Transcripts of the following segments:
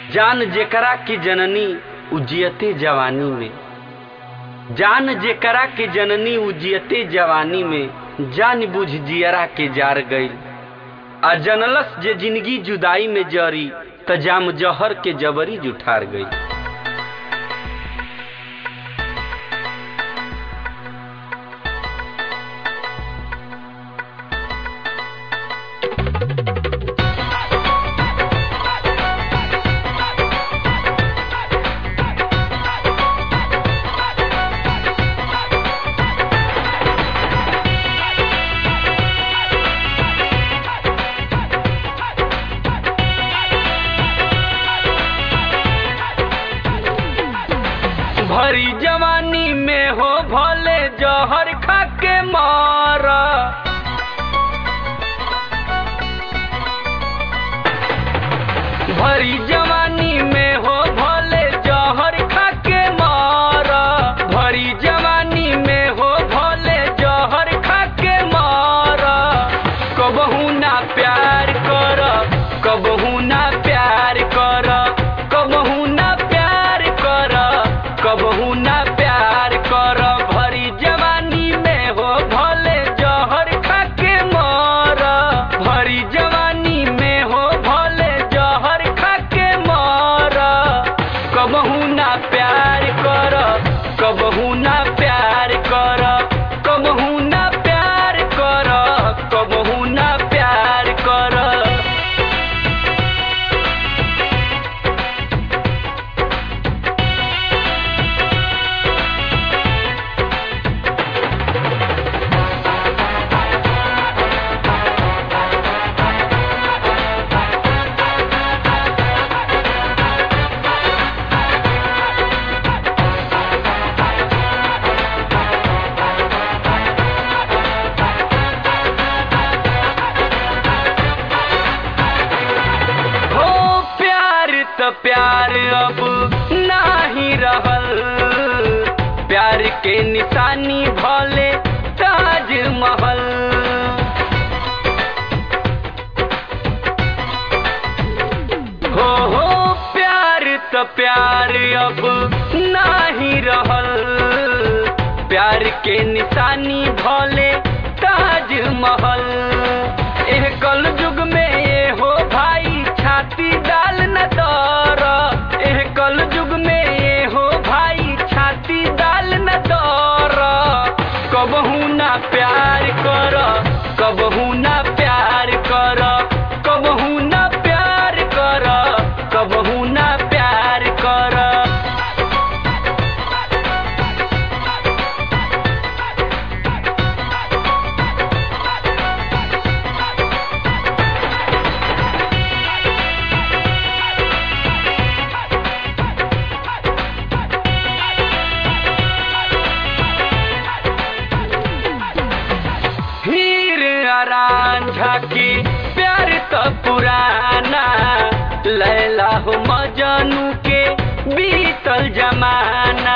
जान जेकरा की जननी उजियते जवानी में, जान जेकरा के जननी उजियते जवानी में, जान बुझ जियरा के जार गईल। आ जनलस जे जिंदगी जुदाई में जरी, त जाम जहर के जबरी जुठार गई। भरी जवानी में हो भले जहर खा के मारा, भरी जवानी में हो भले जहर खा के मारा, भरी जवानी में हो भले जहर खा के मारा। कबहू ना प्यार कर, कबहू ना प्यार कर, कबहू ना प्यार कर, कबहू ना प्यार कर। भरी जवानी में हो भले जहर खा के मर, भरी जवानी में हो भले जहर खा के मर। कबहू ना प्यार कर, कबहू ना प्यार कर, कबहू ना प्यार कर, कबहू ना प्यार कर। प्यार अब नाही रहल, प्यार के निशानी भले ताजमहल। हो प्यार तो प्यार अब नाही रहल, प्यार के निशानी भले ताजमहल। एह कल युग में ये हो भाई छाती डाल न दर, एह कल युग में ये हो भाई छाती डाल न दर। कबहू ना प्यार कर, कबहू ना प्यार कर, कबहू ना प्यार कर, कबहू ना प्यार कर। रांझा की प्यार तो पुराना, लैला हो मजनू के बीतल जमाना।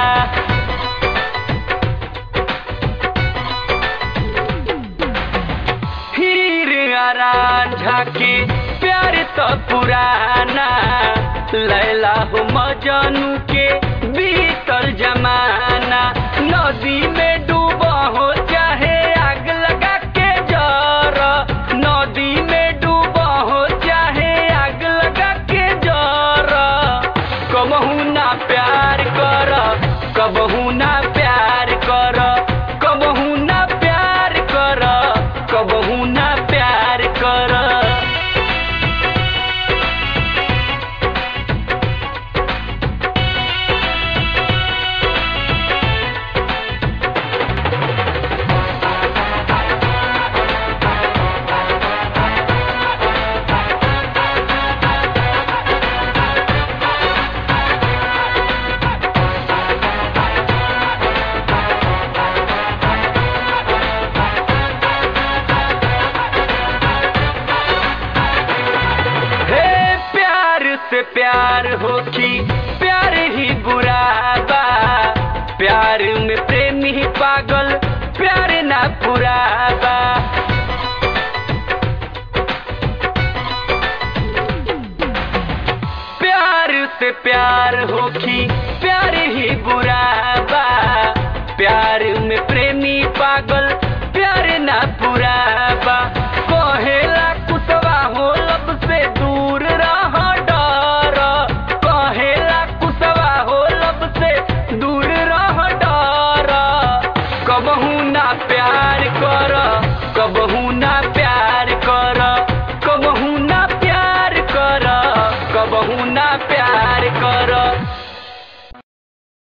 हीर रांझा की प्यार तो पुराना, लैला हो मजनू के बीतल जमाना। नदी में डूबा हो चाहे आग लगा के जर, नदी में डूबा हो चाहे आग लगा के जर। कबहू ना प्यार कर, कबहू ना प्यार कर, कबहू ना प्यार कर, कबहू ना प्यार कर। प्यार हो कि प्यार ही बुरा बा, प्यार में प्रेमी ही पागल, प्यार ना पूरा बा। प्यार से प्यार होखी प्यार ही बुरा बा। प्यार में प्रेमी पागल